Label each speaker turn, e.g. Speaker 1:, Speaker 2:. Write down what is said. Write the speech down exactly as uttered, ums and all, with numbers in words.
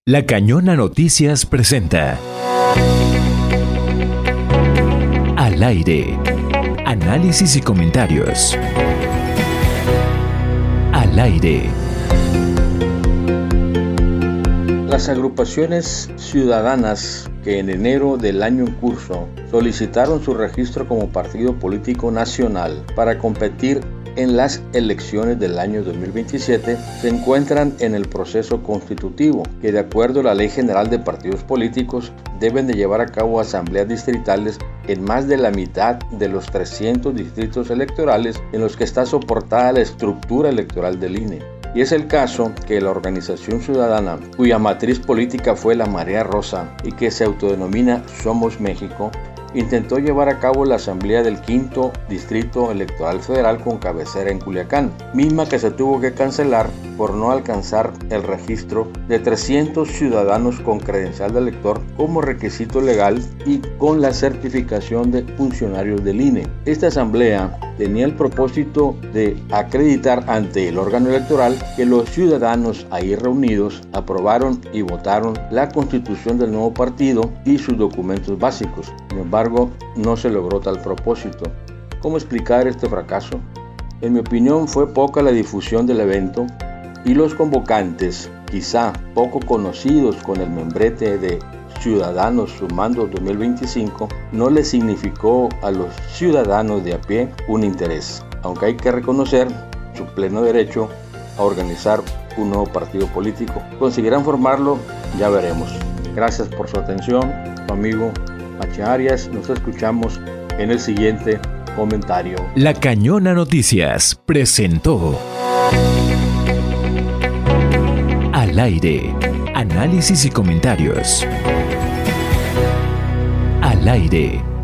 Speaker 1: La Cañona Noticias presenta Al aire. Análisis y comentarios. Al aire.
Speaker 2: Las agrupaciones ciudadanas que en enero del año en curso solicitaron su registro como partido político nacional para competir en las elecciones del año dos mil veintisiete se encuentran en el proceso constitutivo, que de acuerdo a la Ley General de Partidos Políticos deben de llevar a cabo asambleas distritales en más de la mitad de los trescientos distritos electorales en los que está soportada la estructura electoral del I N E. Y es el caso que la organización ciudadana, cuya matriz política fue la Marea Rosa y que se autodenomina Somos México, intentó llevar a cabo la asamblea del quinto distrito electoral federal con cabecera en Culiacán, misma que se tuvo que cancelar por no alcanzar el registro de trescientos ciudadanos con credencial de elector como requisito legal y con la certificación de funcionarios del I N E. Esta asamblea tenía el propósito de acreditar ante el órgano electoral que los ciudadanos ahí reunidos aprobaron y votaron la constitución del nuevo partido y sus documentos básicos. Sin embargo, no se logró tal propósito. ¿Cómo explicar este fracaso? En mi opinión, fue poca la difusión del evento y los convocantes, quizá poco conocidos con el membrete de Ciudadanos Sumando dos mil veinticinco, no les significó a los ciudadanos de a pie un interés, aunque hay que reconocer su pleno derecho a organizar un nuevo partido político. ¿Conseguirán formarlo? Ya veremos. Gracias por su atención, su amigo Mache Arias. Nos escuchamos en el siguiente comentario.
Speaker 1: La Cañona Noticias presentó Al aire. Análisis y comentarios. Al aire.